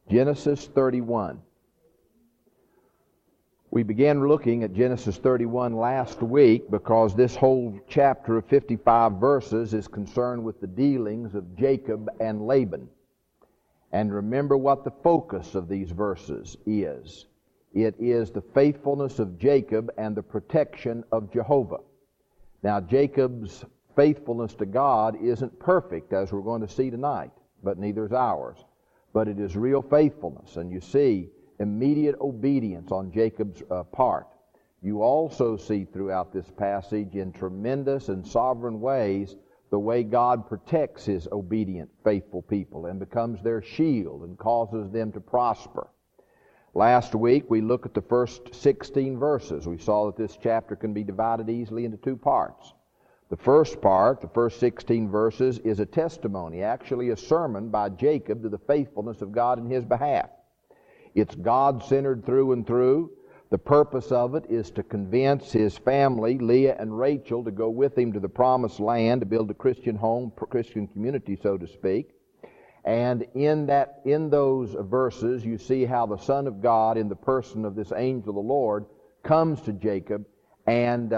Genesis 31. We began looking at Genesis 31 last week because this whole chapter of 55 verses is concerned with the dealings of Jacob and Laban. And remember what the focus of these verses is. It is the faithfulness of Jacob and the protection of Jehovah. Now, Jacob's faithfulness to God isn't perfect, as we're going to see tonight, but neither is ours. But it is real faithfulness, and you see immediate obedience on Jacob's part. You also see throughout this passage in tremendous and sovereign ways the way God protects His obedient, faithful people and becomes their shield and causes them to prosper. Last week we looked at the first 16 verses. We saw that this chapter can be divided easily into two parts. The first part, the first 16 verses, is a testimony, actually a sermon by Jacob to the faithfulness of God in his behalf. It's God-centered through and through. The purpose of it is to convince his family, Leah and Rachel, to go with him to the promised land, to build a Christian home, Christian community, so to speak. And in those verses, you see how the Son of God, in the person of this angel of the Lord, comes to Jacob and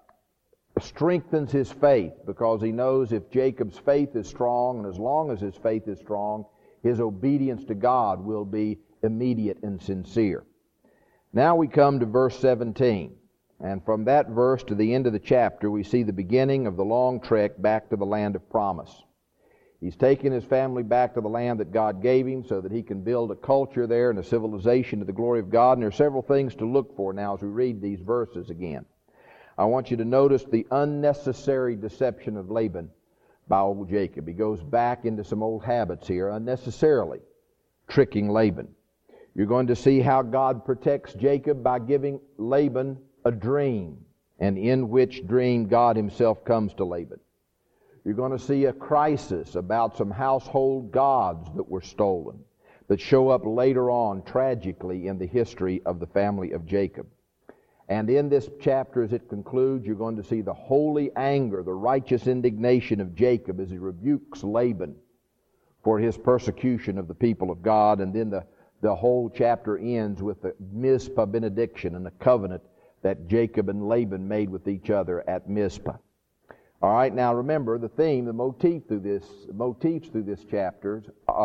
strengthens his faith, because he knows if Jacob's faith is strong, and as long as his faith is strong, his obedience to God will be immediate and sincere. Now we come to verse 17, and from that verse to the end of the chapter we see the beginning of the long trek back to the land of promise. He's taken his family back to the land that God gave him so that he can build a culture there and a civilization to the glory of God, and there are several things to look for now as we read these verses again. I want you to notice the unnecessary deception of Laban by old Jacob. He goes back into some old habits here, unnecessarily tricking Laban. You're going to see how God protects Jacob by giving Laban a dream, and in which dream God himself comes to Laban. You're going to see a crisis about some household gods that were stolen, that show up later on tragically in the history of the family of Jacob. And in this chapter, as it concludes, you're going to see the holy anger, the righteous indignation of Jacob as he rebukes Laban for his persecution of the people of God. And then the whole chapter ends with the Mizpah benediction and the covenant that Jacob and Laban made with each other at Mizpah. All right, now remember the theme, the motifs through this chapter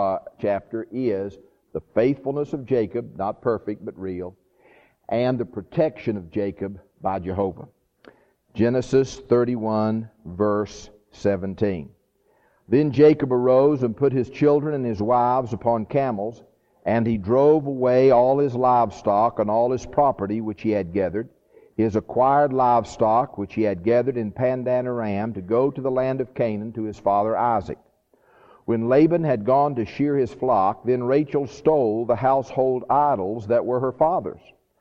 is the faithfulness of Jacob, not perfect but real, and the protection of Jacob by Jehovah. Genesis 31, verse 17. Then Jacob arose and put his children and his wives upon camels, and he drove away all his livestock and all his property which he had gathered, his acquired livestock which he had gathered in Pandan Aram, to go to the land of Canaan to his father Isaac. When Laban had gone to shear his flock, then Rachel stole the household idols that were her father's.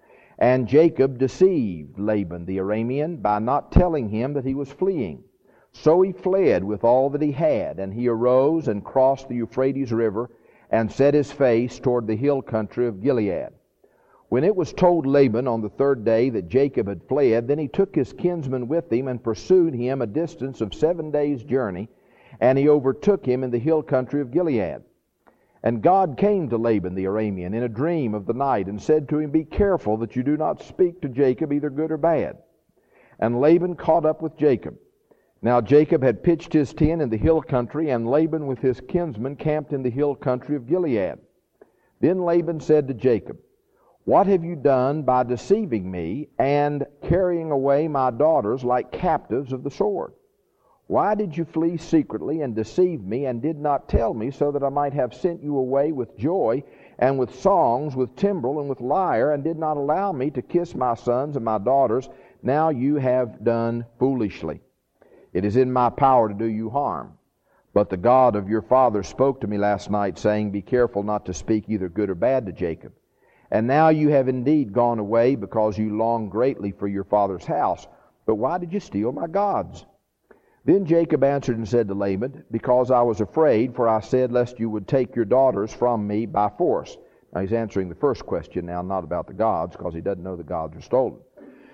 And Jacob deceived Laban the Aramean by not telling him that he was fleeing. So he fled with all that he had, and he arose and crossed the Euphrates River and set his face toward the hill country of Gilead. When it was told Laban on the third day that Jacob had fled, then he took his kinsman with him and pursued him a distance of 7 days' journey, and he overtook him in the hill country of Gilead. And God came to Laban the Aramean in a dream of the night and said to him, Be careful that you do not speak to Jacob either good or bad. And Laban caught up with Jacob. Now Jacob had pitched his tent in the hill country, and Laban with his kinsmen camped in the hill country of Gilead. Then Laban said to Jacob, What have you done by deceiving me and carrying away my daughters like captives of the sword? Why did you flee secretly and deceive me and did not tell me, so that I might have sent you away with joy and with songs, with timbrel and with lyre, and did not allow me to kiss my sons and my daughters? Now you have done foolishly. It is in my power to do you harm. But the God of your father spoke to me last night, saying, Be careful not to speak either good or bad to Jacob. And now you have indeed gone away, because you long greatly for your father's house. But why did you steal my gods? Then Jacob answered and said to Laban, Because I was afraid, for I said, lest you would take your daughters from me by force. Now he's answering the first question now, not about the gods, because he doesn't know the gods are stolen.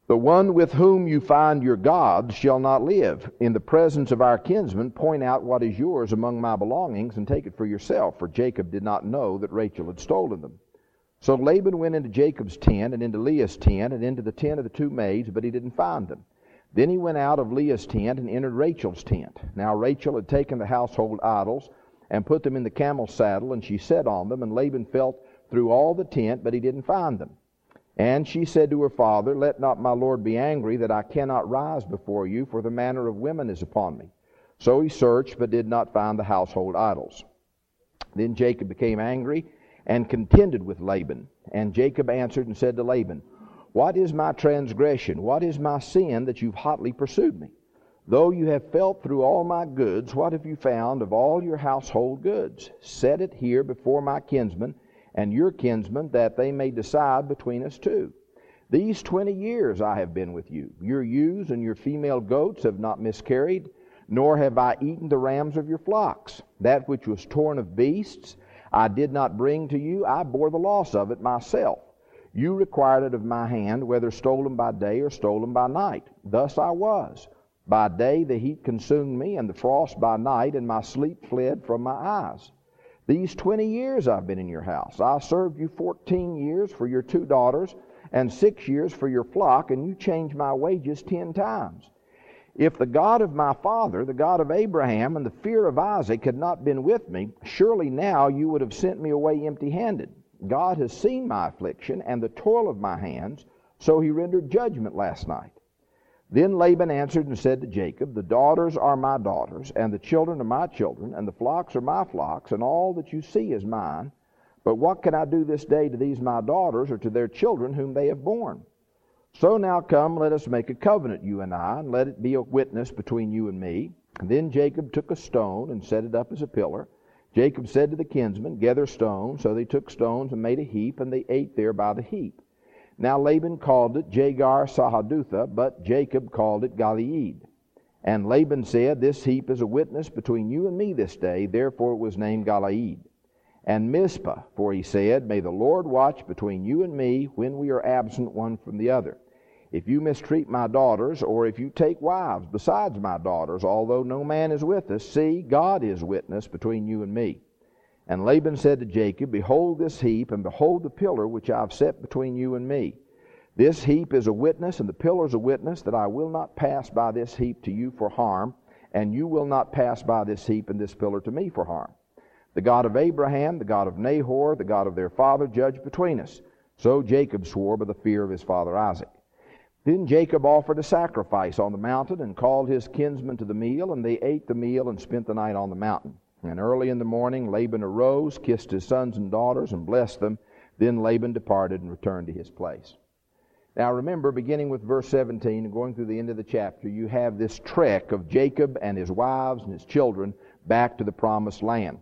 The one with whom you find your gods shall not live. In the presence of our kinsmen, point out what is yours among my belongings and take it for yourself, for Jacob did not know that Rachel had stolen them. So Laban went into Jacob's tent and into Leah's tent and into the tent of the two maids, but he didn't find them. Then he went out of Leah's tent and entered Rachel's tent. Now Rachel had taken the household idols and put them in the camel's saddle, and she sat on them, and Laban felt through all the tent, but he didn't find them. And she said to her father, Let not my lord be angry that I cannot rise before you, for the manner of women is upon me. So he searched, but did not find the household idols. Then Jacob became angry and contended with Laban. And Jacob answered and said to Laban, What is my transgression? What is my sin that you've hotly pursued me? Though you have felt through all my goods, what have you found of all your household goods? Set it here before my kinsmen and your kinsmen, that they may decide between us two. These 20 years I have been with you. Your ewes and your female goats have not miscarried, nor have I eaten the rams of your flocks. That which was torn of beasts I did not bring to you, I bore the loss of it myself. You required it of my hand, whether stolen by day or stolen by night. Thus I was. By day the heat consumed me, and the frost by night, and my sleep fled from my eyes. These 20 years I've been in your house. I served you 14 years for your 2 daughters, and 6 years for your flock, and you changed my wages 10 times. If the God of my father, the God of Abraham, and the fear of Isaac had not been with me, surely now you would have sent me away empty-handed. God has seen my affliction and the toil of my hands, so he rendered judgment last night. Then Laban answered and said to Jacob, The daughters are my daughters, and the children are my children, and the flocks are my flocks, and all that you see is mine. But what can I do this day to these my daughters, or to their children whom they have borne? So now come, let us make a covenant, you and I, and let it be a witness between you and me. And then Jacob took a stone and set it up as a pillar. Jacob said to the kinsmen, Gather stones. So they took stones and made a heap, and they ate there by the heap. Now Laban called it Jagar Sahadutha, but Jacob called it Gilead. And Laban said, This heap is a witness between you and me this day, therefore it was named Gilead. And Mizpah, for he said, May the Lord watch between you and me when we are absent one from the other. If you mistreat my daughters, or if you take wives besides my daughters, although no man is with us, see, God is witness between you and me. And Laban said to Jacob, Behold this heap, and behold the pillar which I have set between you and me. This heap is a witness, and the pillar is a witness, that I will not pass by this heap to you for harm, and you will not pass by this heap and this pillar to me for harm. The God of Abraham, the God of Nahor, the God of their father, judge between us. So Jacob swore by the fear of his father Isaac. Then Jacob offered a sacrifice on the mountain, and called his kinsmen to the meal, and they ate the meal and spent the night on the mountain. And early in the morning Laban arose, kissed his sons and daughters, and blessed them. Then Laban departed and returned to his place. Now remember, beginning with verse 17 and going through the end of the chapter, you have this trek of Jacob and his wives and his children back to the promised land.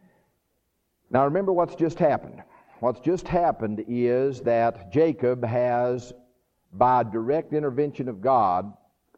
Now remember what's just happened. What's just happened is that Jacob has, by direct intervention of God,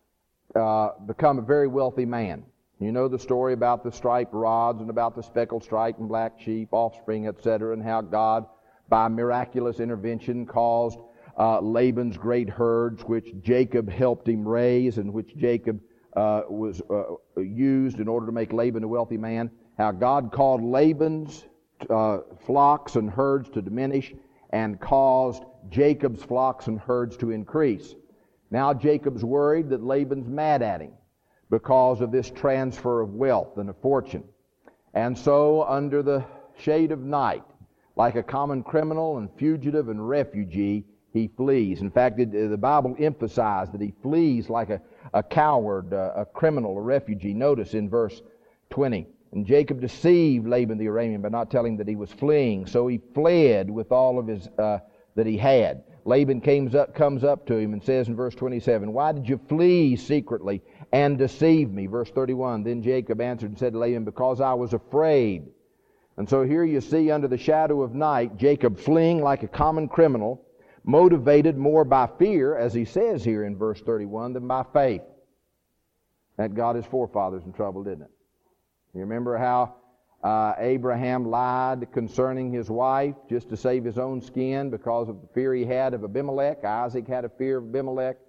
become a very wealthy man. You know the story about the striped rods and about the speckled striped and black sheep, offspring, etc., and how God, by miraculous intervention, caused Laban's great herds, which Jacob helped him raise and which Jacob was used in order to make Laban a wealthy man, how God called Laban's flocks and herds to diminish and caused Jacob's flocks and herds to increase. Now Jacob's worried that Laban's mad at him because of this transfer of wealth and of fortune. And so, under the shade of night, like a common criminal and fugitive and refugee, he flees. In fact, the Bible emphasized that he flees like a coward, a criminal, a refugee. Notice in verse 20. And Jacob deceived Laban the Aramean by not telling him that he was fleeing. So he fled with all of his that he had. Laban comes up to him and says in verse 27, Why did you flee secretly and deceive me? Verse 31, Then Jacob answered and said to Laban, Because I was afraid. And so here you see, under the shadow of night, Jacob fleeing like a common criminal, motivated more by fear, as he says here in verse 31, than by faith. That got his forefathers in trouble, didn't it? You remember how Abraham lied concerning his wife just to save his own skin because of the fear he had of Abimelech. Isaac had a fear of Abimelech.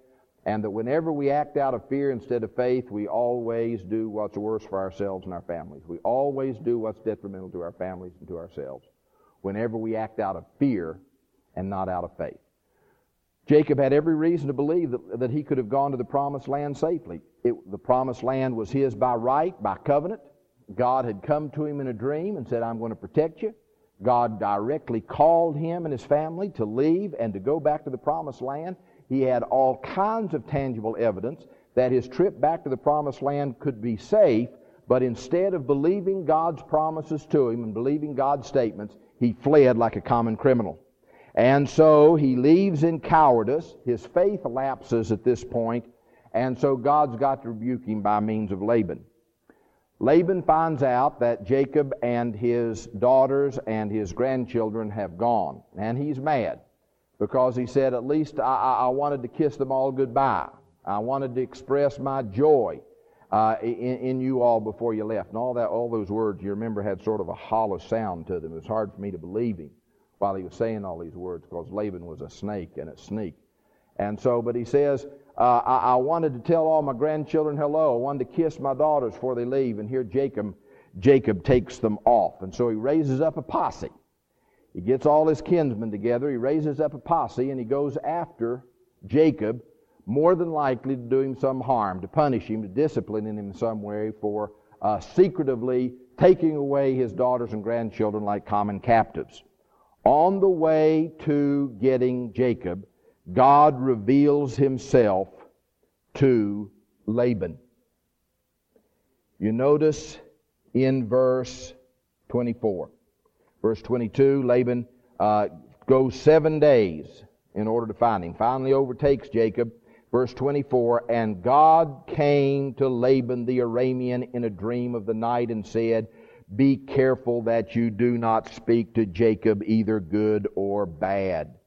and that whenever we act out of fear instead of faith, we always do what's worse for ourselves and our families. We always do what's detrimental to our families and to ourselves whenever we act out of fear and not out of faith. Jacob had every reason to believe that he could have gone to the promised land safely. The promised land was his by right, by covenant. God had come to him in a dream and said, I'm going to protect you. God directly called him and his family to leave and to go back to the promised land. He had all kinds of tangible evidence that his trip back to the promised land could be safe, but instead of believing God's promises to him and believing God's statements, he fled like a common criminal. And so he leaves in cowardice. His faith lapses at this point, and so God's got to rebuke him by means of Laban. Laban finds out that Jacob and his daughters and his grandchildren have gone, and he's mad because he said, at least I wanted to kiss them all goodbye. I wanted to express my joy in you all before you left. And all those words, you remember, had sort of a hollow sound to them. It was hard for me to believe him while he was saying all these words, because Laban was a snake and a sneak. And so, but he says, I wanted to tell all my grandchildren hello. I wanted to kiss my daughters before they leave. And here Jacob takes them off. And so he raises up a posse. He gets all his kinsmen together. He raises up a posse, and he goes after Jacob, more than likely to do him some harm, to punish him, to discipline him in some way for secretively taking away his daughters and grandchildren like common captives. On the way to getting Jacob, God reveals himself to Laban. You notice in verse 24. Verse 22, Laban goes 7 days in order to find him. Finally overtakes Jacob. Verse 24, and God came to Laban the Aramean in a dream of the night and said, be careful that you do not speak to Jacob either good or bad.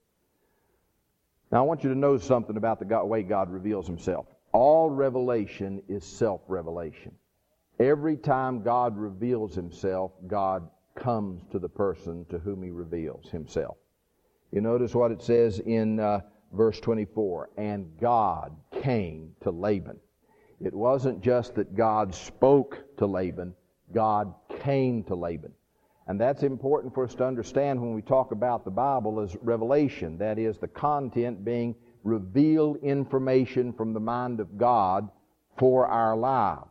Now I want you to know something about the way God reveals himself. All revelation is self-revelation. Every time God reveals himself, God comes to the person to whom he reveals himself. You notice what it says in verse 24, and God came to Laban. It wasn't just that God spoke to Laban, God came to Laban. And that's important for us to understand when we talk about the Bible as revelation. That is, the content being revealed information from the mind of God for our lives.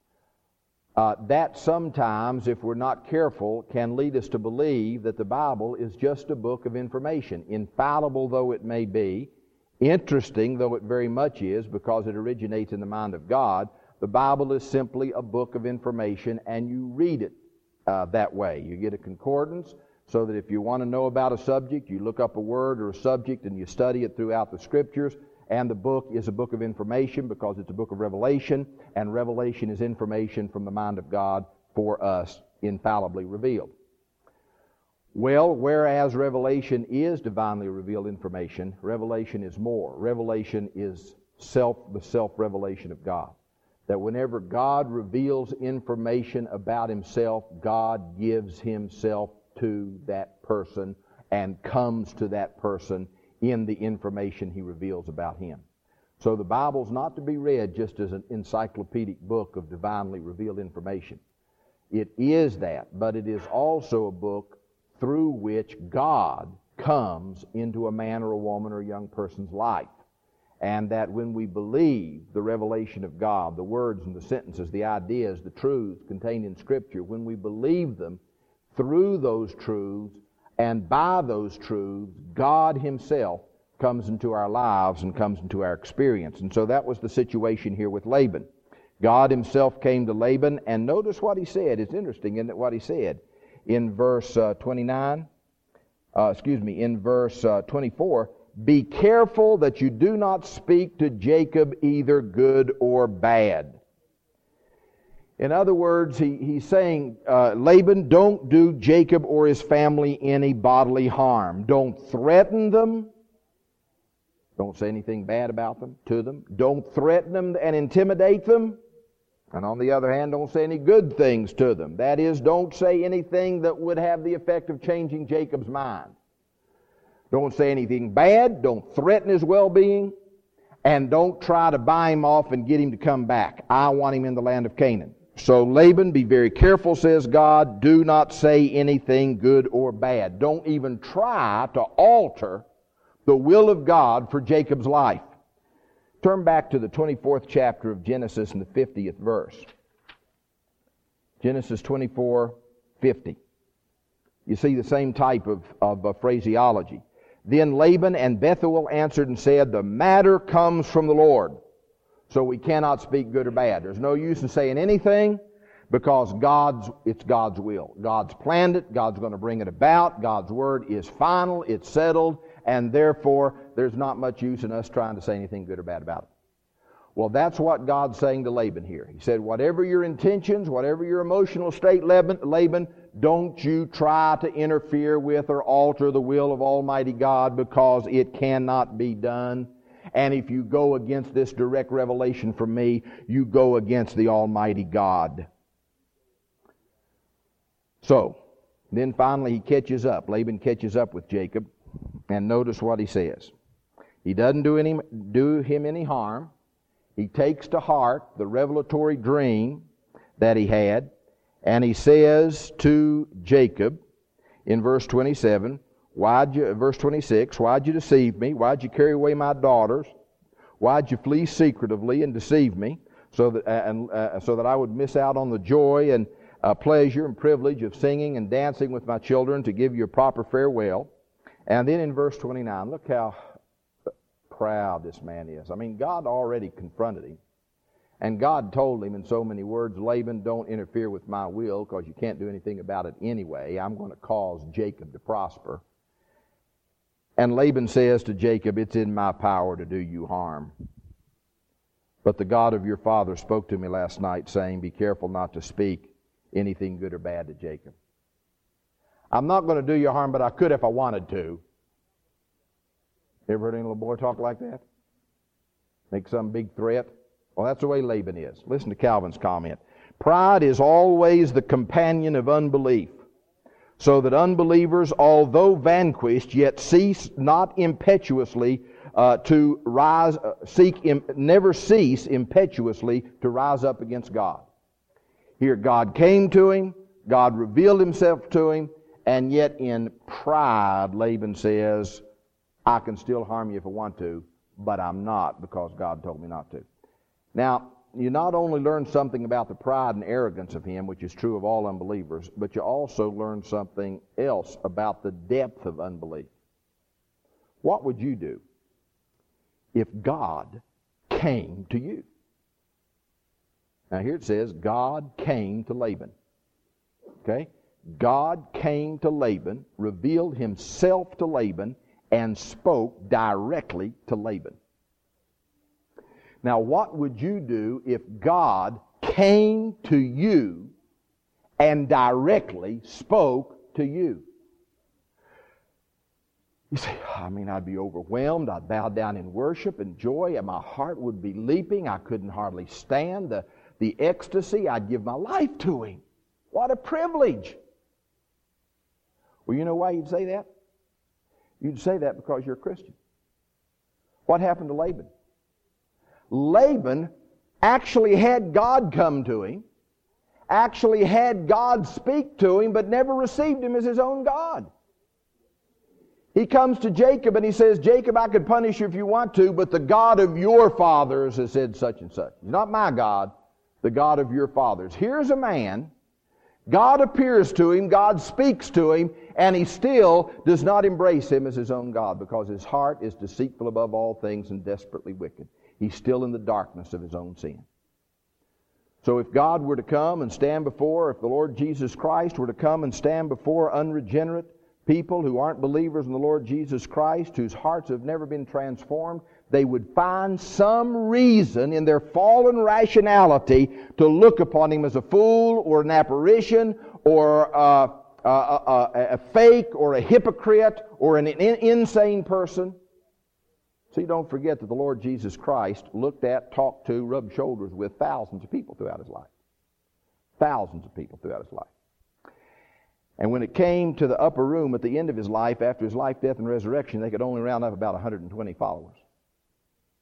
That sometimes, if we're not careful, can lead us to believe that the Bible is just a book of information. Infallible though it may be, interesting though it very much is because it originates in the mind of God, the Bible is simply a book of information, and you read it that way. You get a concordance so that if you want to know about a subject, you look up a word or a subject and you study it throughout the Scriptures. And the book is a book of information because it's a book of revelation, and revelation is information from the mind of God for us, infallibly revealed. Well, whereas revelation is divinely revealed information, revelation is more. Revelation is the self-revelation of God. That whenever God reveals information about himself, God gives himself to that person and comes to that person in the information he reveals about him. So the Bible's not to be read just as an encyclopedic book of divinely revealed information. It is that, but it is also a book through which God comes into a man or a woman or a young person's life. And that when we believe the revelation of God, the words and the sentences, the ideas, the truths contained in Scripture, when we believe them through those truths and by those truths, God himself comes into our lives and comes into our experience. And so that was the situation here with Laban. God himself came to Laban, and notice what he said. It's interesting, isn't it, what he said? In verse 24, be careful that you do not speak to Jacob either good or bad. In other words, he's saying, Laban, don't do Jacob or his family any bodily harm. Don't threaten them. Don't say anything bad about them, to them. Don't threaten them and intimidate them. And on the other hand, don't say any good things to them. That is, don't say anything that would have the effect of changing Jacob's mind. Don't say anything bad. Don't threaten his well-being. and don't try to buy him off and get him to come back. I want him in the land of Canaan. So Laban, be very careful, says God. Do not say anything good or bad. Don't even try to alter the will of God for Jacob's life. Turn back to the 24th chapter of Genesis and the 50th verse. Genesis 24:50. You see the same type of phraseology. Then Laban and Bethuel answered and said, the matter comes from the Lord, so we cannot speak good or bad. There's no use in saying anything because it's God's will. God's planned it. God's going to bring it about. God's word is final. It's settled. And therefore, there's not much use in us trying to say anything good or bad about it. Well, that's what God's saying to Laban here. He said, whatever your intentions, whatever your emotional state, Laban, don't you try to interfere with or alter the will of Almighty God, because it cannot be done. And if you go against this direct revelation from me, you go against the Almighty God. So, then finally he catches up. Laban catches up with Jacob. And notice what he says. He doesn't do him any harm. He takes to heart the revelatory dream that he had, and he says to Jacob in verse 27, verse 26, why'd you deceive me? Why'd you carry away my daughters? Why'd you flee secretively and deceive me, so that I would miss out on the joy and pleasure and privilege of singing and dancing with my children to give you a proper farewell? And then in verse 29, look how proud this man is. I mean, God already confronted him. And God told him in so many words, Laban, don't interfere with my will because you can't do anything about it anyway. I'm going to cause Jacob to prosper. And Laban says to Jacob, it's in my power to do you harm. But the God of your father spoke to me last night, saying, be careful not to speak anything good or bad to Jacob. I'm not going to do you harm, but I could if I wanted to. Ever heard any little boy talk like that? Make some big threat? Well, that's the way Laban is. Listen to Calvin's comment. Pride is always the companion of unbelief, so that unbelievers, although vanquished, yet cease not impetuously to rise, never cease impetuously to rise up against God. Here God came to him, God revealed himself to him, and yet in pride, Laban says, I can still harm you if I want to, but I'm not because God told me not to. Now, you not only learn something about the pride and arrogance of him, which is true of all unbelievers, but you also learn something else about the depth of unbelief. What would you do if God came to you? Now here it says, God came to Laban. Okay? God came to Laban, revealed himself to Laban, and spoke directly to Laban. Now, what would you do if God came to you and directly spoke to you? You say, I'd be overwhelmed. I'd bow down in worship and joy, and my heart would be leaping. I couldn't hardly stand the ecstasy. I'd give my life to him. What a privilege. Well, you know why you'd say that? You'd say that because you're a Christian. What happened to Laban? Laban actually had God come to him, actually had God speak to him, but never received him as his own God. He comes to Jacob and he says, Jacob, I could punish you if you want to, but the God of your fathers has said such and such. He's not my God, the God of your fathers. Here's a man, God appears to him, God speaks to him, and he still does not embrace him as his own God because his heart is deceitful above all things and desperately wicked. He's still in the darkness of his own sin. So if God were to come and stand before, if the Lord Jesus Christ were to come and stand before unregenerate people who aren't believers in the Lord Jesus Christ, whose hearts have never been transformed, they would find some reason in their fallen rationality to look upon him as a fool or an apparition or a fake or a hypocrite or an insane person. See, don't forget that the Lord Jesus Christ looked at, talked to, rubbed shoulders with thousands of people throughout his life. Thousands of people throughout his life. And when it came to the upper room at the end of his life, after his life, death, and resurrection, they could only round up about 120 followers.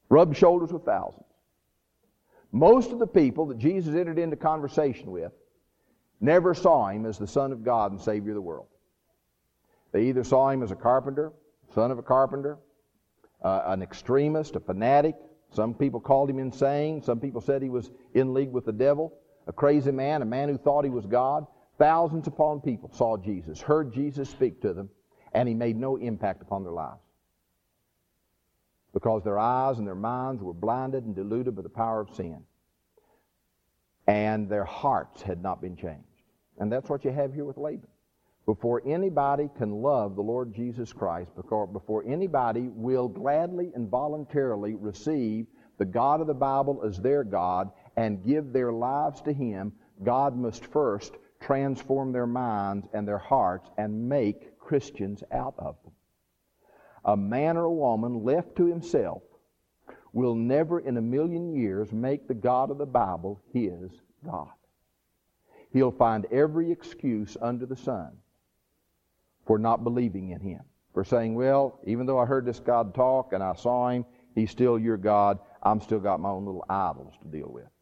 rubbed shoulders with thousands. Most of the people that Jesus entered into conversation with never saw him as the Son of God and Savior of the world. They either saw him as a carpenter, son of a carpenter, an extremist, a fanatic. Some people called him insane. Some people said he was in league with the devil, a crazy man, a man who thought he was God. Thousands upon people saw Jesus, heard Jesus speak to them, and he made no impact upon their lives. Because their eyes and their minds were blinded and deluded by the power of sin. And their hearts had not been changed. And that's what you have here with Laban. Before anybody can love the Lord Jesus Christ, before anybody will gladly and voluntarily receive the God of the Bible as their God and give their lives to Him, God must first transform their minds and their hearts and make Christians out of them. A man or a woman left to himself will never in a million years make the God of the Bible his God. He'll find every excuse under the sun for not believing in Him. For saying, well, even though I heard this God talk and I saw Him, He's still your God, I'm still got my own little idols to deal with.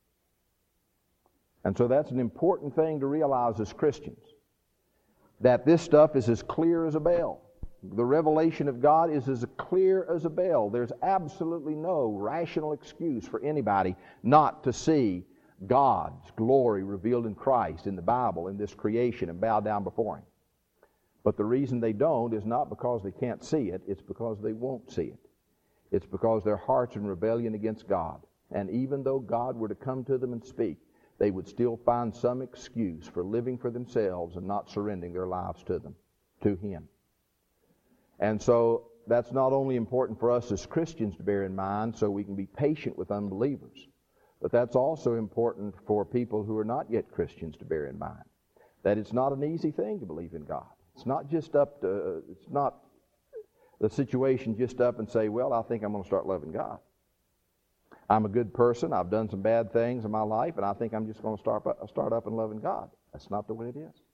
And so that's an important thing to realize as Christians, that this stuff is as clear as a bell. The revelation of God is as clear as a bell. There's absolutely no rational excuse for anybody not to see God's glory revealed in Christ, in the Bible, in this creation, and bow down before Him. But the reason they don't is not because they can't see it, it's because they won't see it. It's because their hearts are in rebellion against God. And even though God were to come to them and speak, they would still find some excuse for living for themselves and not surrendering their lives to Him. And so that's not only important for us as Christians to bear in mind so we can be patient with unbelievers, but that's also important for people who are not yet Christians to bear in mind. That it's not an easy thing to believe in God. It's not it's not the situation just up and say, well, I think I'm going to start loving God. I'm a good person. I've done some bad things in my life, and I think I'm just going to start up and loving God. That's not the way it is.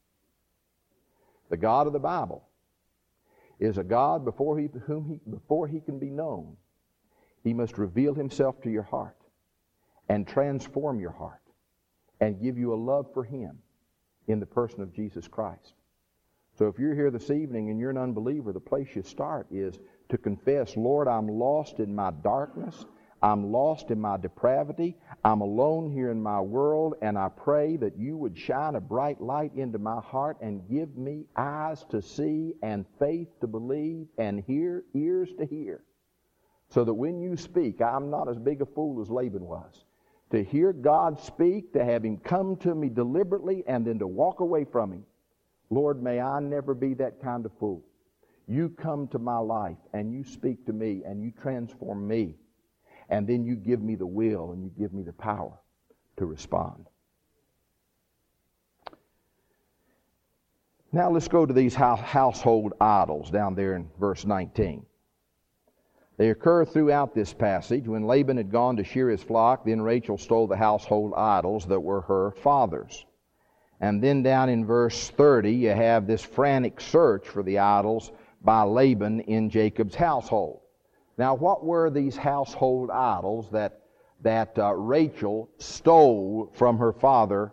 The God of the Bible is a God before he can be known. He must reveal Himself to your heart and transform your heart and give you a love for Him in the person of Jesus Christ. So if you're here this evening and you're an unbeliever, the place you start is to confess, Lord, I'm lost in my darkness. I'm lost in my depravity. I'm alone here in my world, and I pray that You would shine a bright light into my heart and give me eyes to see and faith to believe and ears to hear, so that when You speak, I'm not as big a fool as Laban was. To hear God speak, to have Him come to me deliberately, and then to walk away from Him. Lord, may I never be that kind of fool. You come to my life, and You speak to me, and You transform me. And then You give me the will and You give me the power to respond. Now let's go to these household idols down there in verse 19. They occur throughout this passage. When Laban had gone to shear his flock, then Rachel stole the household idols that were her father's. And then down in verse 30, you have this frantic search for the idols by Laban in Jacob's household. Now, what were these household idols that Rachel stole from her father,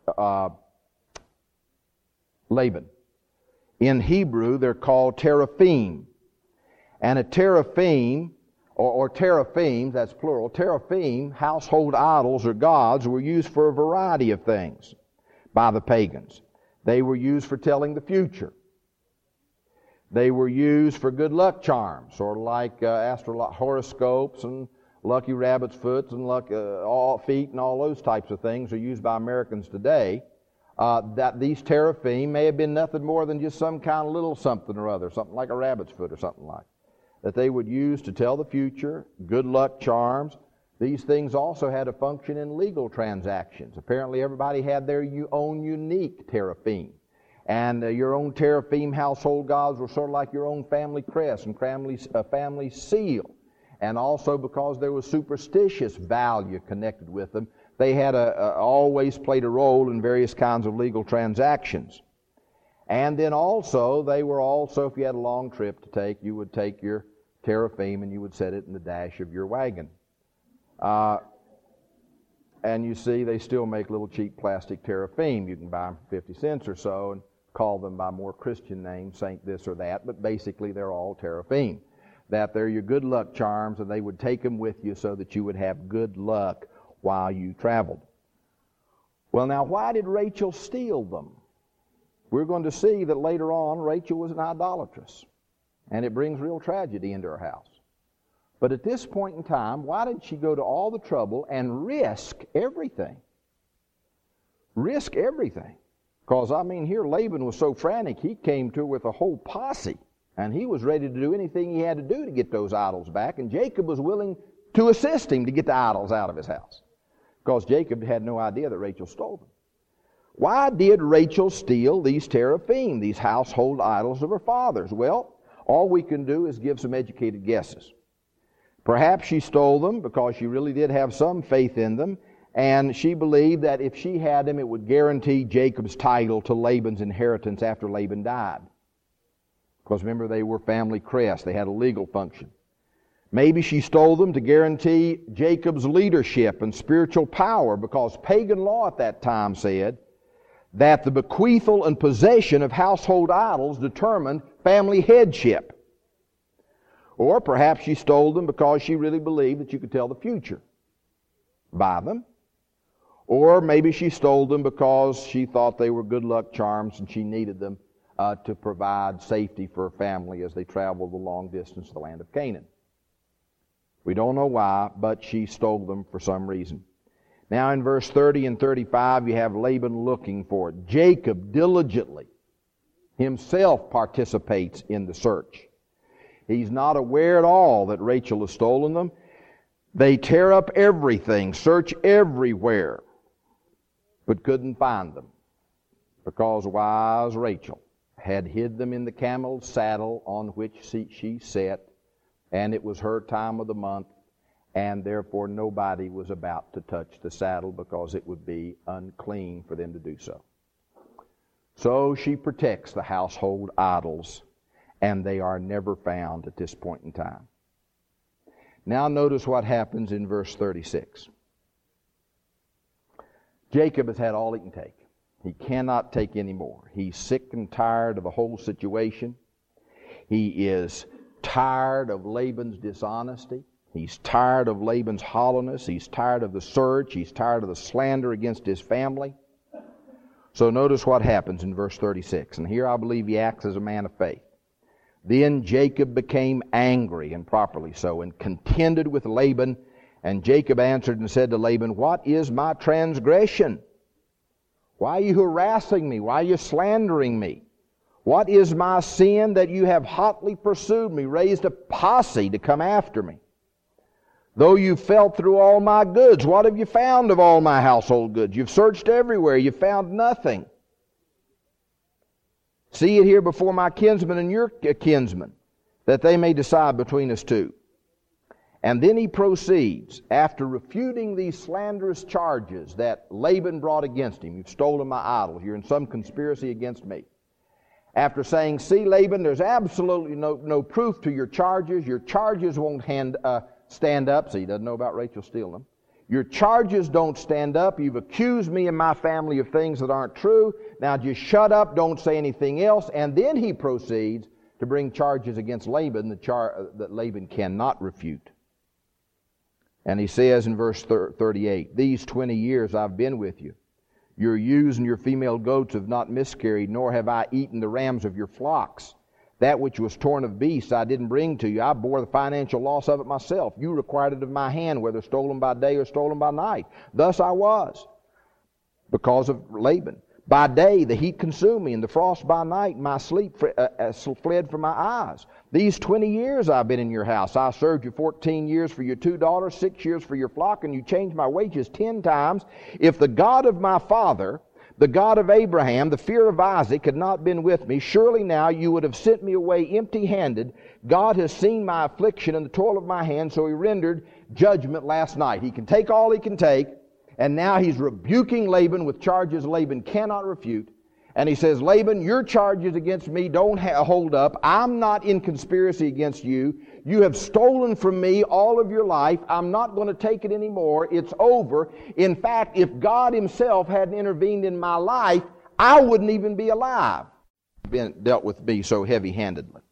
Laban? In Hebrew, they're called teraphim. And a teraphim, or teraphim, that's plural, teraphim, household idols or gods, were used for a variety of things by the pagans. They were used for telling the future. They were used for good luck charms, sort of like horoscopes and lucky rabbit's foots and all feet and all those types of things are used by Americans today. That these teraphim may have been nothing more than just some kind of little something or other, something like a rabbit's foot or something like that they would use to tell the future, good luck charms. These things also had a function in legal transactions. Apparently everybody had their own unique teraphim. And your own teraphim household gods were sort of like your own family crest and family seal. And also because there was superstitious value connected with them, they had always played a role in various kinds of legal transactions. And then also, they were also, if you had a long trip to take, you would take your teraphim, and you would set it in the dash of your wagon. And you see, they still make little cheap plastic teraphim. You can buy them for 50 cents or so and call them by more Christian names, Saint this or that, but basically they're all teraphim. That they're your good luck charms, and they would take them with you so that you would have good luck while you traveled. Well, now, why did Rachel steal them? We're going to see that later on Rachel was an idolatress, and it brings real tragedy into her house. But at this point in time, why did she go to all the trouble and risk everything? Risk everything. Because, here Laban was so frantic, he came to her with a whole posse, and he was ready to do anything he had to do to get those idols back, and Jacob was willing to assist him to get the idols out of his house. Because Jacob had no idea that Rachel stole them. Why did Rachel steal these teraphim, these household idols of her father's? Well, all we can do is give some educated guesses. Perhaps she stole them because she really did have some faith in them, and she believed that if she had them, it would guarantee Jacob's title to Laban's inheritance after Laban died. Because remember, they were family crest. They had a legal function. Maybe she stole them to guarantee Jacob's leadership and spiritual power, because pagan law at that time said that the bequeathal and possession of household idols determined family headship. Or perhaps she stole them because she really believed that you could tell the future by them. Or maybe she stole them because she thought they were good luck charms and she needed them to provide safety for her family as they traveled the long distance to the land of Canaan. We don't know why, but she stole them for some reason. Now in verse 30 and 35, you have Laban looking for it. Jacob diligently himself participates in the search. He's not aware at all that Rachel has stolen them. They tear up everything, search everywhere, but couldn't find them, because wise Rachel had hid them in the camel's saddle on which she sat, and it was her time of the month, and therefore nobody was about to touch the saddle because it would be unclean for them to do so. So she protects the household idols, and they are never found at this point in time. Now notice what happens in verse 36. Jacob has had all he can take. He cannot take any more. He's sick and tired of the whole situation. He is tired of Laban's dishonesty. He's tired of Laban's hollowness. He's tired of the search. He's tired of the slander against his family. So notice what happens in verse 36. And here I believe he acts as a man of faith. Then Jacob became angry, and properly so, and contended with Laban. And Jacob answered and said to Laban, "What is my transgression? Why are you harassing me? Why are you slandering me? What is my sin that you have hotly pursued me, raised a posse to come after me? Though you felt through all my goods, what have you found of all my household goods? You've searched everywhere, you've found nothing. See it here before my kinsman and your kinsman, that they may decide between us two." And then he proceeds, after refuting these slanderous charges that Laban brought against him. You've stolen my idols. You're in some conspiracy against me. After saying, "See, Laban, there's absolutely no proof to your charges. Your charges won't stand up." See, he doesn't know about Rachel stealing them. "Your charges don't stand up. You've accused me and my family of things that aren't true. Now just shut up. Don't say anything else." And then he proceeds to bring charges against Laban that Laban cannot refute. And he says in verse 38, "These 20 years I've been with you. Your ewes and your female goats have not miscarried, nor have I eaten the rams of your flocks. That which was torn of beasts I didn't bring to you. I bore the financial loss of it myself. You required it of my hand, whether stolen by day or stolen by night. Thus I was, because of Laban. By day the heat consumed me, and the frost by night, and my sleep fled from my eyes. These 20 years I've been in your house. I served you 14 years for your 2 daughters, 6 years for your flock, and you changed my wages 10 times. If the God of my father, the God of Abraham, the fear of Isaac, had not been with me, surely now you would have sent me away empty-handed. God has seen my affliction and the toil of my hands, so he rendered judgment last night." He can take all he can take, and now he's rebuking Laban with charges Laban cannot refute. And he says, Laban, your charges against me don't hold up. I'm not in conspiracy against you. You have stolen from me all of your life. I'm not going to take it anymore. It's over. In fact, if God himself hadn't intervened in my life, I wouldn't even be alive. Been dealt with me so heavy-handedly.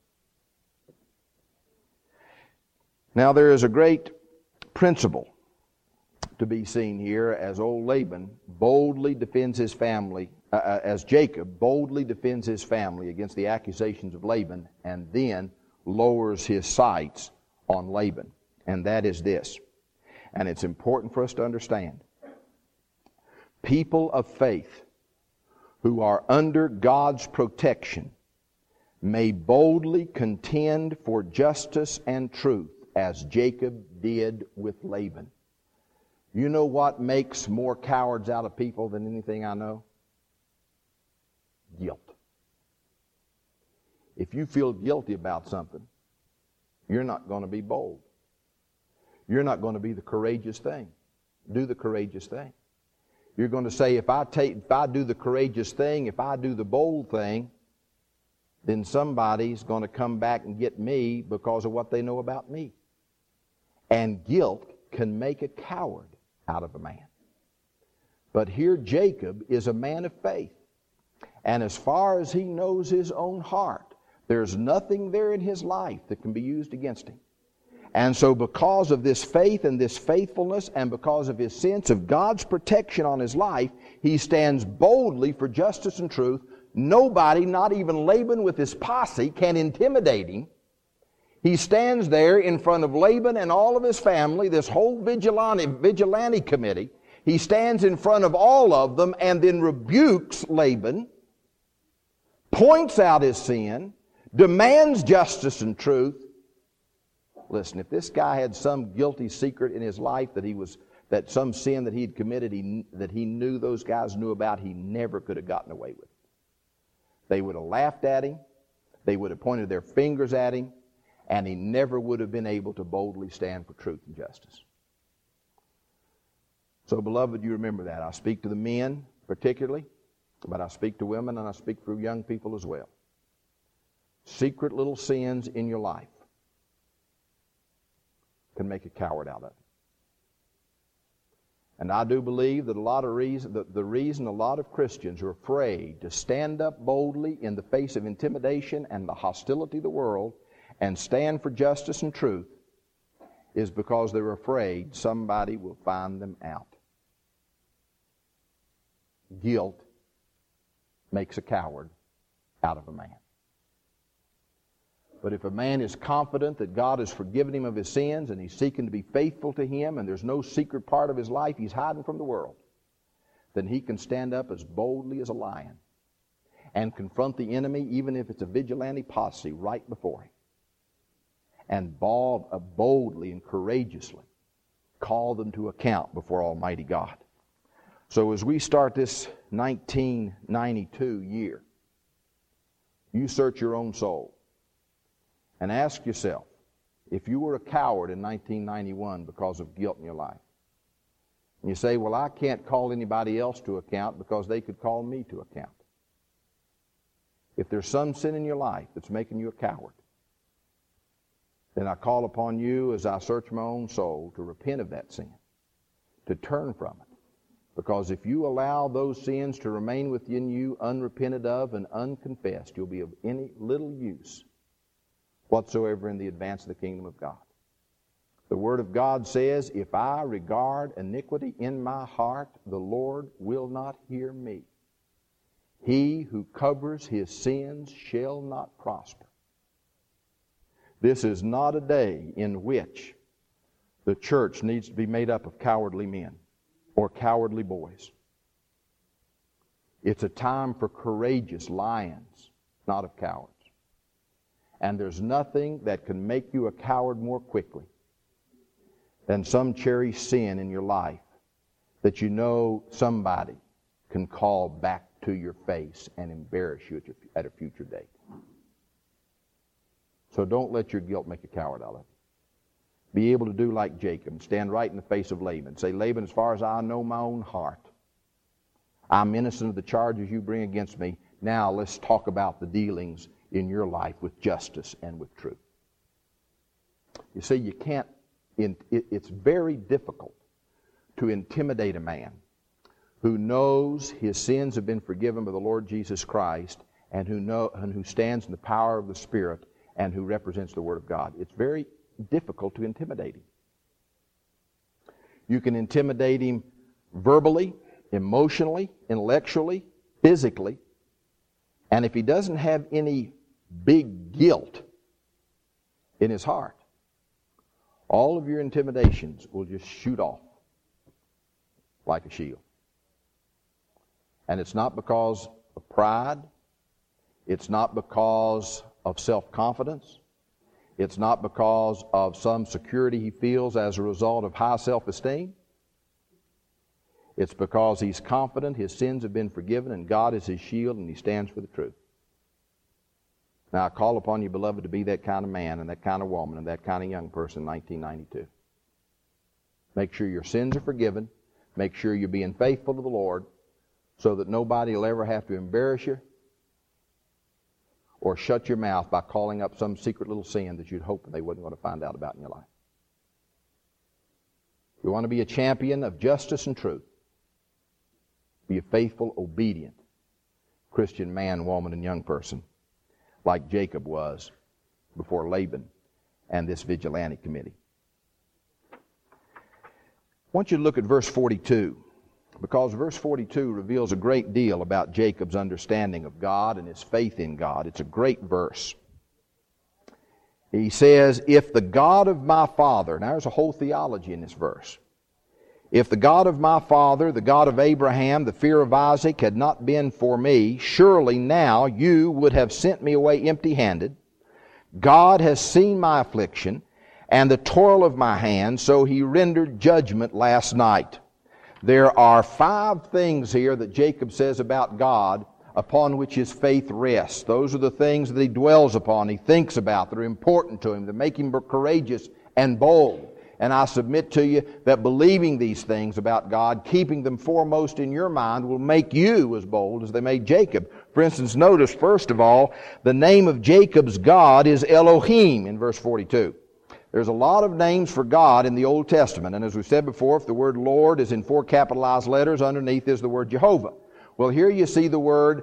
Now there is a great principle to be seen here as old Laban boldly defends his family, as Jacob boldly defends his family against the accusations of Laban, and then lowers his sights on Laban. And that is this, and it's important for us to understand. People of faith who are under God's protection may boldly contend for justice and truth, as Jacob did with Laban. You know what makes more cowards out of people than anything I know? Guilt. If you feel guilty about something, you're not going to be bold. You're not going to be the courageous thing. Do the courageous thing. You're going to say, if I do the courageous thing, if I do the bold thing, then somebody's going to come back and get me because of what they know about me. And guilt can make a coward out of a man. But here Jacob is a man of faith. And as far as he knows his own heart, there's nothing there in his life that can be used against him. And so because of this faith and this faithfulness, and because of his sense of God's protection on his life, he stands boldly for justice and truth. Nobody, not even Laban with his posse, can intimidate him. He stands there in front of Laban and all of his family, this whole vigilante committee. He stands in front of all of them and then rebukes Laban, points out his sin, demands justice and truth. Listen, if this guy had some guilty secret in his life that some sin that he had committed, that he knew those guys knew about, he never could have gotten away with it. They would have laughed at him. They would have pointed their fingers at him. And he never would have been able to boldly stand for truth and justice. So, beloved, you remember that. I speak to the men particularly, but I speak to women and I speak for young people as well. Secret little sins in your life can make a coward out of it. And I do believe that the reason a lot of Christians are afraid to stand up boldly in the face of intimidation and the hostility of the world and stand for justice and truth is because they're afraid somebody will find them out. Guilt makes a coward out of a man. But if a man is confident that God has forgiven him of his sins and he's seeking to be faithful to him and there's no secret part of his life he's hiding from the world, then he can stand up as boldly as a lion and confront the enemy, even if it's a vigilante posse, right before him. And boldly and courageously call them to account before Almighty God. So as we start this 1992 year, you search your own soul and ask yourself, if you were a coward in 1991 because of guilt in your life, and you say, well, I can't call anybody else to account because they could call me to account. If there's some sin in your life that's making you a coward, then I call upon you as I search my own soul to repent of that sin, to turn from it. Because if you allow those sins to remain within you unrepented of and unconfessed, you'll be of any little use whatsoever in the advance of the kingdom of God. The Word of God says, if I regard iniquity in my heart, the Lord will not hear me. He who covers his sins shall not prosper. This is not a day in which the church needs to be made up of cowardly men or cowardly boys. It's a time for courageous lions, not of cowards. And there's nothing that can make you a coward more quickly than some cherished sin in your life that you know somebody can call back to your face and embarrass you at a future date. So don't let your guilt make a coward out of it. Be able to do like Jacob and stand right in the face of Laban. Say, Laban, as far as I know my own heart, I'm innocent of the charges you bring against me. Now let's talk about the dealings in your life with justice and with truth. You see, you can't, it's very difficult to intimidate a man who knows his sins have been forgiven by the Lord Jesus Christ and who stands in the power of the Spirit and who represents the Word of God. It's very difficult to intimidate him. You can intimidate him verbally, emotionally, intellectually, physically, and if he doesn't have any big guilt in his heart, all of your intimidations will just shoot off like a shield. And it's not because of pride. It's not because of self-confidence. It's not because of some security he feels as a result of high self-esteem. It's because he's confident his sins have been forgiven and God is his shield and he stands for the truth. Now, I call upon you, beloved, to be that kind of man and that kind of woman and that kind of young person in 1992. Make sure your sins are forgiven. Make sure you're being faithful to the Lord so that nobody will ever have to embarrass you or shut your mouth by calling up some secret little sin that you'd hope they wasn't going to find out about in your life. If you want to be a champion of justice and truth, be a faithful, obedient Christian man, woman, and young person like Jacob was before Laban and this vigilante committee. I want you to look at verse 42, because verse 42 reveals a great deal about Jacob's understanding of God and his faith in God. It's a great verse. He says, if the God of my father, now there's a whole theology in this verse. If the God of my father, the God of Abraham, the fear of Isaac had not been for me, surely now you would have sent me away empty-handed. God has seen my affliction and the toil of my hands, so he rendered judgment last night. There are 5 things here that Jacob says about God upon which his faith rests. Those are the things that he dwells upon, he thinks about, that are important to him, that make him courageous and bold. And I submit to you that believing these things about God, keeping them foremost in your mind, will make you as bold as they made Jacob. For instance, notice, first of all, the name of Jacob's God is Elohim in verse 42. There's a lot of names for God in the Old Testament. And as we said before, if the word Lord is in 4 capitalized letters, underneath is the word Jehovah. Well, here you see the word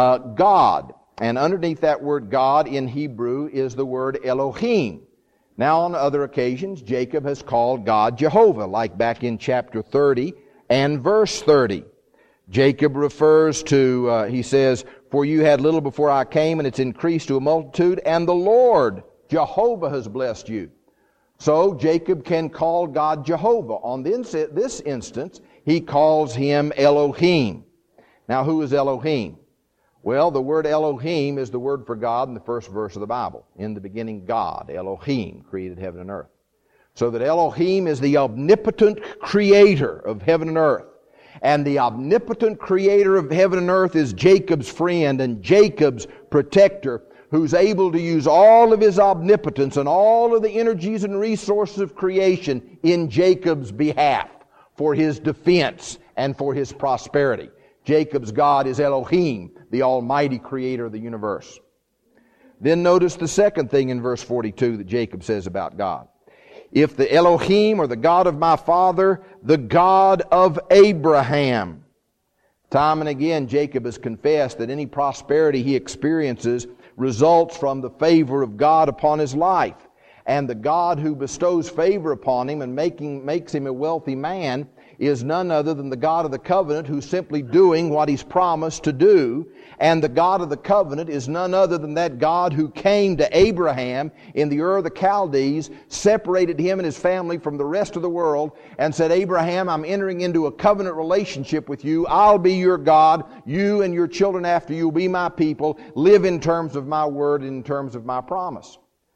God. And underneath that word God in Hebrew is the word Elohim. Now, on other occasions, Jacob has called God Jehovah, like back in chapter 30 and verse 30. Jacob refers to, he says, for you had little before I came, and it's increased to a multitude, and the Lord, Jehovah, has blessed you. So, Jacob can call God Jehovah. On this instance, he calls him Elohim. Now, who is Elohim? Well, the word Elohim is the word for God in the first verse of the Bible. In the beginning, God, Elohim, created heaven and earth. So that Elohim is the omnipotent creator of heaven and earth. And the omnipotent creator of heaven and earth is Jacob's friend and Jacob's protector, who's able to use all of his omnipotence and all of the energies and resources of creation in Jacob's behalf, for his defense and for his prosperity. Jacob's God is Elohim, the almighty creator of the universe. Then notice the second thing in verse 42 that Jacob says about God. If the Elohim, or the God of my father, the God of Abraham. Time and again, Jacob has confessed that any prosperity he experiences results from the favor of God upon his life. And the God who bestows favor upon him and makes him a wealthy man is none other than the God of the covenant, who's simply doing what he's promised to do. And the God of the covenant is none other than that God who came to Abraham in the Ur of the Chaldees, separated him and his family from the rest of the world, and said, Abraham, I'm entering into a covenant relationship with you. I'll be your God. You and your children after you will be my people. Live in terms of my word and in terms of my promise.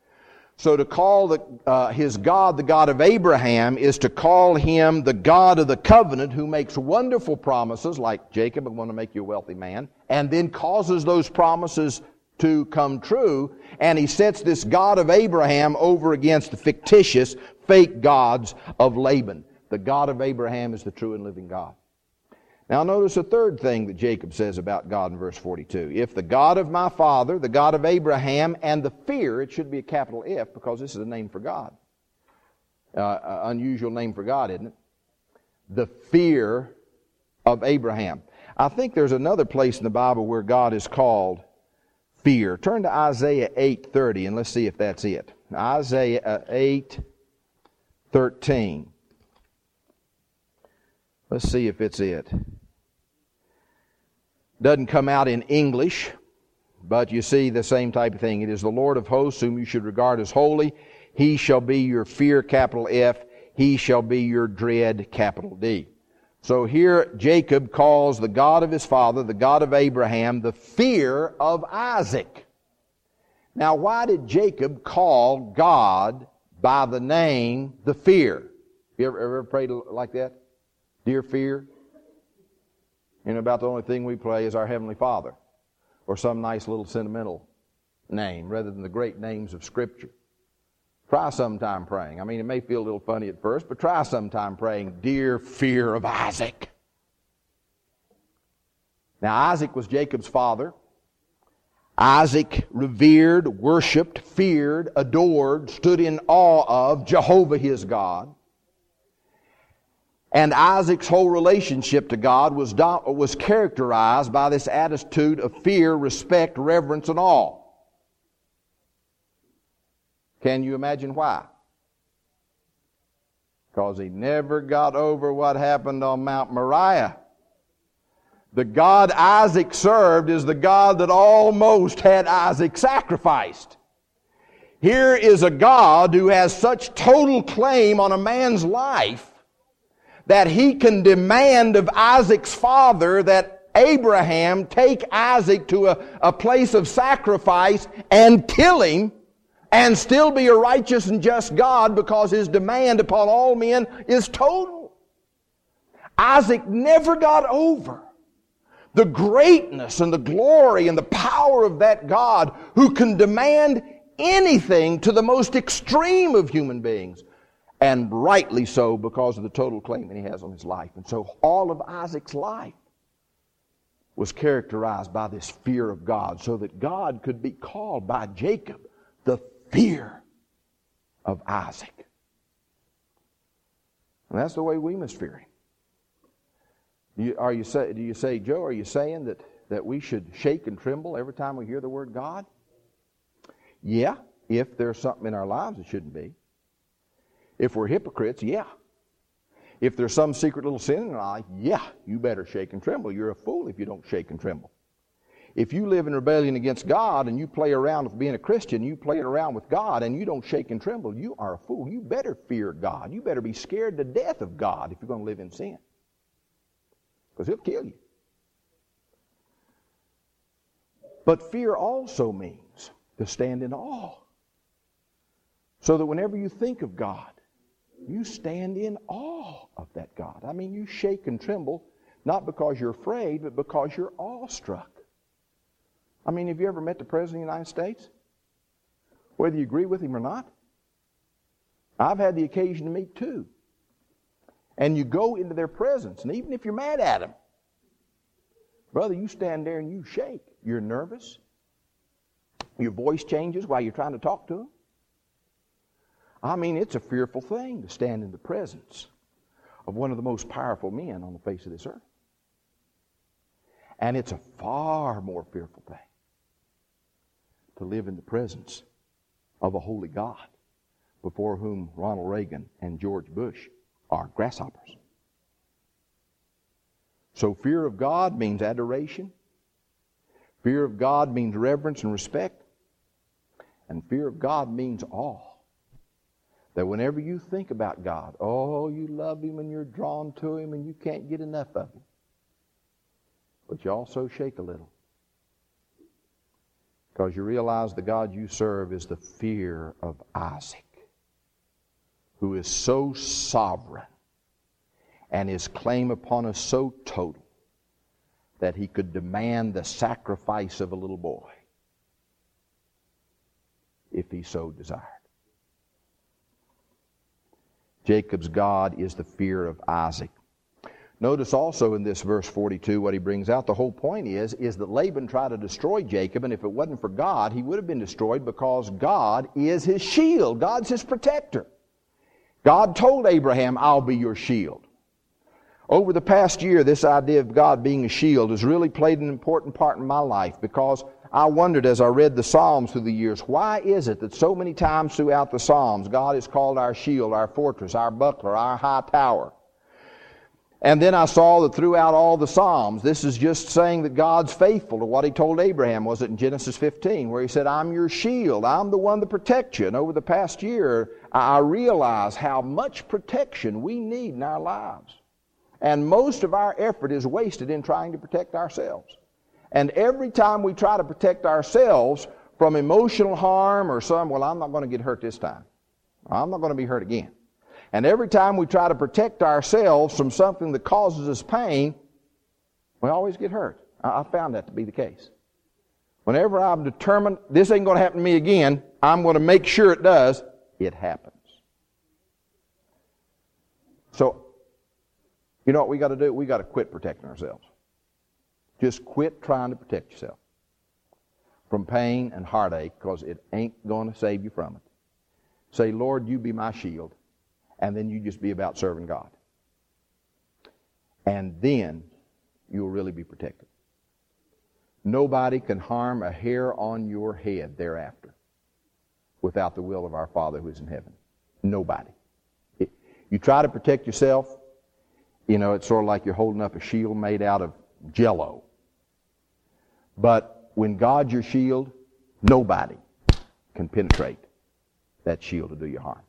So to call his God the God of Abraham is to call him the God of the covenant, who makes wonderful promises, like Jacob, I'm going to make you a wealthy man, and then causes those promises to come true. And he sets this God of Abraham over against the fictitious, fake gods of Laban. The God of Abraham is the true and living God. Now notice a third thing that Jacob says about God in verse 42. If the God of my father, the God of Abraham, and the fear, it should be a capital F because this is a name for God. Unusual name for God, isn't it? The fear of Abraham. I think there's another place in the Bible where God is called fear. Turn to Isaiah 8:30 and let's see if that's it. Isaiah 8:13. Let's see if it's it. Doesn't come out in English, but you see the same type of thing. It is the Lord of hosts whom you should regard as holy. He shall be your fear, capital F. He shall be your dread, capital D. So here Jacob calls the God of his father, the God of Abraham, the fear of Isaac. Now why did Jacob call God by the name the fear? You ever prayed like that? Dear fear? And about the only thing we pray is our Heavenly Father, or some nice little sentimental name rather than the great names of Scripture. Try sometime praying. I mean, it may feel a little funny at first, but try sometime praying, Dear fear of Isaac. Now, Isaac was Jacob's father. Isaac revered, worshiped, feared, adored, stood in awe of Jehovah his God. And Isaac's whole relationship to God was characterized by this attitude of fear, respect, reverence, and awe. Can you imagine why? Because he never got over what happened on Mount Moriah. The God Isaac served is the God that almost had Isaac sacrificed. Here is a God who has such total claim on a man's life that he can demand of Isaac's father that Abraham take Isaac to a place of sacrifice and kill him and still be a righteous and just God because his demand upon all men is total. Isaac never got over the greatness and the glory and the power of that God who can demand anything to the most extreme of human beings. And rightly so because of the total claim that he has on his life. And so all of Isaac's life was characterized by this fear of God so that God could be called by Jacob the fear of Isaac. And that's the way we must fear him. Do you say, Joe, are you saying that we should shake and tremble every time we hear the word God? Yeah, if there's something in our lives that shouldn't be. If we're hypocrites, yeah. If there's some secret little sin in our life, yeah, you better shake and tremble. You're a fool if you don't shake and tremble. If you live in rebellion against God and you play around with being a Christian, you play around with God and you don't shake and tremble, you are a fool. You better fear God. You better be scared to death of God if you're going to live in sin. Because He'll kill you. But fear also means to stand in awe. So that whenever you think of God, you stand in awe of that God. I mean, you shake and tremble, not because you're afraid, but because you're awestruck. I mean, have you ever met the President of the United States? Whether you agree with him or not? I've had the occasion to meet two. And you go into their presence, and even if you're mad at them, brother, you stand there and you shake. You're nervous. Your voice changes while you're trying to talk to them. I mean, it's a fearful thing to stand in the presence of one of the most powerful men on the face of this earth. And it's a far more fearful thing to live in the presence of a holy God before whom Ronald Reagan and George Bush are grasshoppers. So fear of God means adoration. Fear of God means reverence and respect. And fear of God means awe. That whenever you think about God, oh, you love Him and you're drawn to Him and you can't get enough of Him. But you also shake a little. Because you realize the God you serve is the fear of Isaac, who is so sovereign and his claim upon us so total that he could demand the sacrifice of a little boy if he so desired. Jacob's God is the fear of Isaac. Notice also in this verse 42 what he brings out. The whole point is that Laban tried to destroy Jacob, and if it wasn't for God, he would have been destroyed because God is his shield. God's his protector. God told Abraham, I'll be your shield. Over the past year, this idea of God being a shield has really played an important part in my life, because I wondered as I read the Psalms through the years, why is it that so many times throughout the Psalms God is called our shield, our fortress, our buckler, our high tower? And then I saw that throughout all the Psalms, this is just saying that God's faithful to what he told Abraham. Was it in Genesis 15, where he said, I'm your shield, I'm the one that protects you. And over the past year, I realize how much protection we need in our lives. And most of our effort is wasted in trying to protect ourselves. And every time we try to protect ourselves from emotional harm or well, I'm not going to get hurt this time. I'm not going to be hurt again. And every time we try to protect ourselves from something that causes us pain, we always get hurt. I found that to be the case. Whenever I'm determined this ain't going to happen to me again, I'm going to make sure it does, it happens. So, you know what we got to do? We got to quit protecting ourselves. Just quit trying to protect yourself from pain and heartache, because it ain't going to save you from it. Say, Lord, you be my shield, and then you just be about serving God. And then you'll really be protected. Nobody can harm a hair on your head thereafter without the will of our Father who is in heaven. Nobody. You try to protect yourself, you know, it's sort of like you're holding up a shield made out of Jell-O. But when God's your shield, nobody can penetrate that shield to do you harm.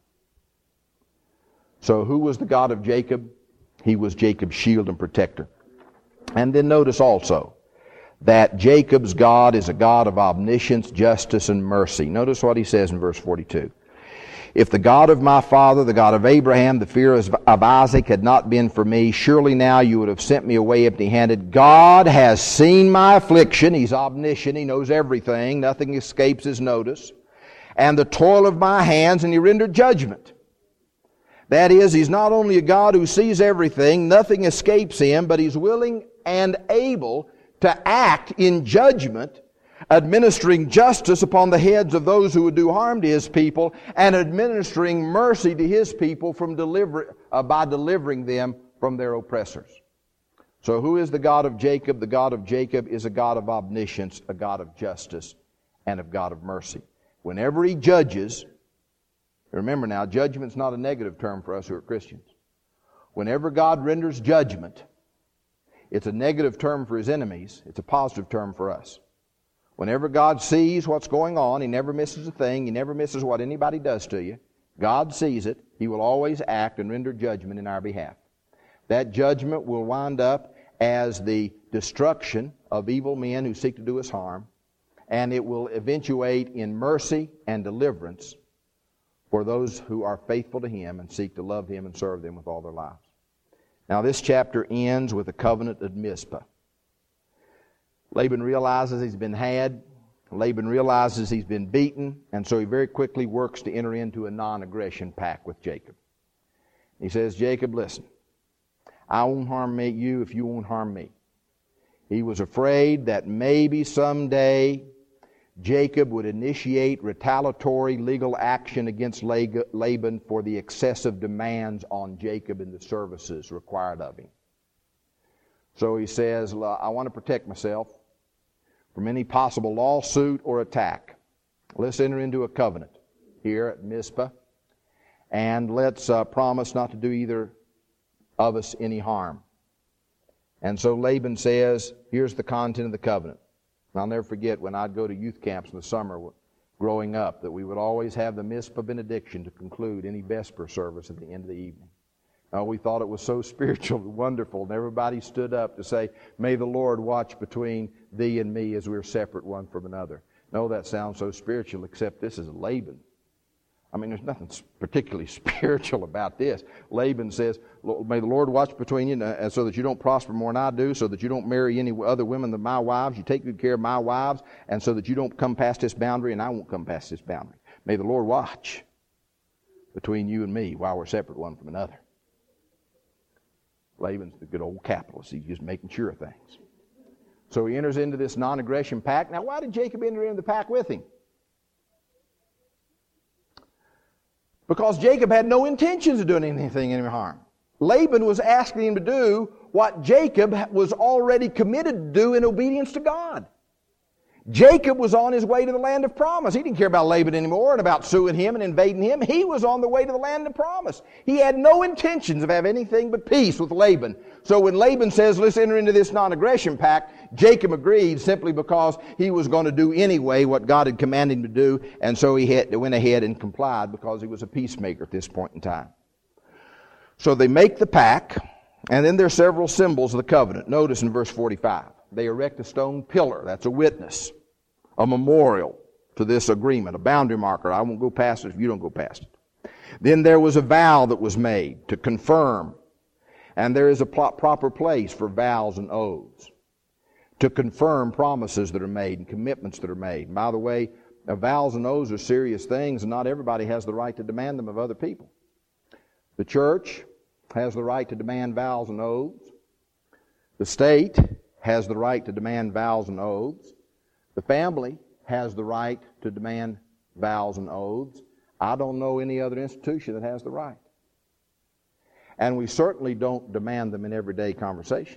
So who was the God of Jacob? He was Jacob's shield and protector. And then notice also that Jacob's God is a God of omniscience, justice, and mercy. Notice what he says in verse 42. If the God of my father, the God of Abraham, the fear of Isaac had not been for me, surely now you would have sent me away empty-handed. God has seen my affliction. He's omniscient. He knows everything. Nothing escapes his notice. And the toil of my hands, and he rendered judgment. That is, he's not only a God who sees everything, nothing escapes him, but he's willing and able to act in judgment, administering justice upon the heads of those who would do harm to his people, and administering mercy to his people by delivering them from their oppressors. So who is the God of Jacob? The God of Jacob is a God of omniscience, a God of justice, and a God of mercy. Whenever he judges, remember now, judgment's not a negative term for us who are Christians. Whenever God renders judgment, it's a negative term for his enemies. It's a positive term for us. Whenever God sees what's going on, he never misses a thing. He never misses what anybody does to you. God sees it. He will always act and render judgment in our behalf. That judgment will wind up as the destruction of evil men who seek to do us harm, and it will eventuate in mercy and deliverance for those who are faithful to him and seek to love him and serve him with all their lives. Now this chapter ends with a covenant at Mizpah. Laban realizes he's been had. Laban realizes he's been beaten, and so he very quickly works to enter into a non-aggression pact with Jacob. He says, Jacob, listen, I won't harm you if you won't harm me. He was afraid that maybe someday Jacob would initiate retaliatory legal action against Laban for the excessive demands on Jacob and the services required of him. So he says, I want to protect myself from any possible lawsuit or attack. Let's enter into a covenant here at Mizpah, and let's promise not to do either of us any harm. And so Laban says, here's the content of the covenant. And I'll never forget when I'd go to youth camps in the summer growing up, that we would always have the Mizpah benediction to conclude any vesper service at the end of the evening. We thought it was so spiritual and wonderful, and everybody stood up to say, may the Lord watch between thee and me as we're separate one from another. No, that sounds so spiritual, except this is Laban. I mean, there's nothing particularly spiritual about this. Laban says, may the Lord watch between you, and so that you don't prosper more than I do, so that you don't marry any other women than my wives, you take good care of my wives, and so that you don't come past this boundary, and I won't come past this boundary. May the Lord watch between you and me while we're separate one from another. Laban's the good old capitalist. He's just making sure of things. So he enters into this non-aggression pact. Now, why did Jacob enter into the pact with him? Because Jacob had no intentions of doing anything any harm. Laban was asking him to do what Jacob was already committed to do in obedience to God. Jacob was on his way to the land of promise. He didn't care about Laban anymore and about suing him and invading him. He was on the way to the land of promise. He had no intentions of having anything but peace with Laban. So when Laban says, let's enter into this non-aggression pact, Jacob agreed simply because he was going to do anyway what God had commanded him to do, and so he went ahead and complied because he was a peacemaker at this point in time. So they make the pact, and then there are several symbols of the covenant. Notice in verse 45. They erect a stone pillar. That's a witness, a memorial to this agreement, a boundary marker. I won't go past it if you don't go past it. Then there was a vow that was made to confirm. And there is a proper place for vows and oaths to confirm promises that are made and commitments that are made. And by the way, vows and oaths are serious things, and not everybody has the right to demand them of other people. The church has the right to demand vows and oaths. The state has the right to demand vows and oaths. The family has the right to demand vows and oaths. I don't know any other institution that has the right. And we certainly don't demand them in everyday conversation.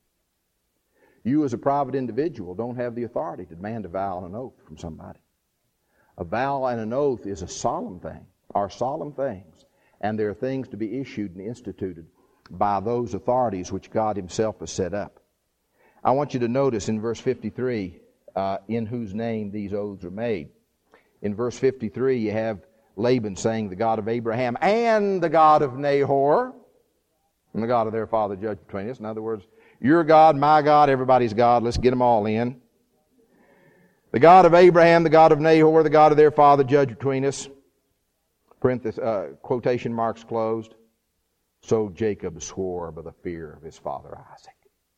You as a private individual don't have the authority to demand a vow and an oath from somebody. A vow and an oath is a solemn thing, are solemn things, and there are things to be issued and instituted by those authorities which God Himself has set up. I want you to notice in verse 53, in whose name these oaths are made. In verse 53, you have Laban saying, the God of Abraham and the God of Nahor, and the God of their father judge between us. In other words, your God, my God, everybody's God. Let's get them all in. The God of Abraham, the God of Nahor, the God of their father judge between us. Quotation marks closed. So Jacob swore by the fear of his father Isaac.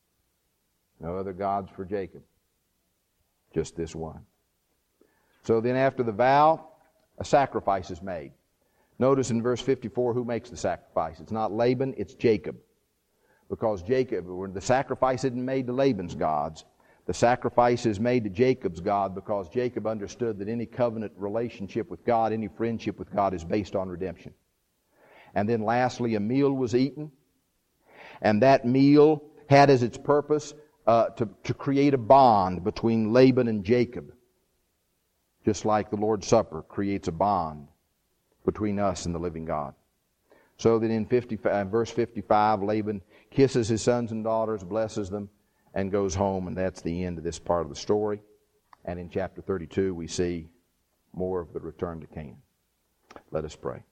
No other gods for Jacob. Just this one. So then after the vow, a sacrifice is made. Notice in verse 54 who makes the sacrifice. It's not Laban, it's Jacob. Because Jacob, when the sacrifice isn't made to Laban's gods, the sacrifice is made to Jacob's God, because Jacob understood that any covenant relationship with God, any friendship with God, is based on redemption. And then lastly, a meal was eaten. And that meal had as its purpose to create a bond between Laban and Jacob. Just like the Lord's Supper creates a bond between us and the living God. So that in verse 55, Laban kisses his sons and daughters, blesses them, and goes home, and that's the end of this part of the story. And in chapter 32, we see more of the return to Canaan. Let us pray.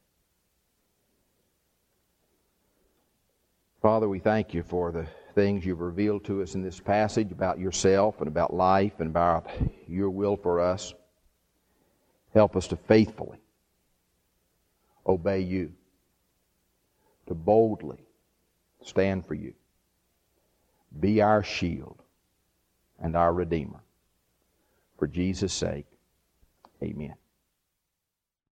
Father, we thank you for the things you've revealed to us in this passage about yourself and about life and about your will for us. Help us to faithfully obey you, to boldly stand for you. Be our shield and our Redeemer. For Jesus' sake, amen.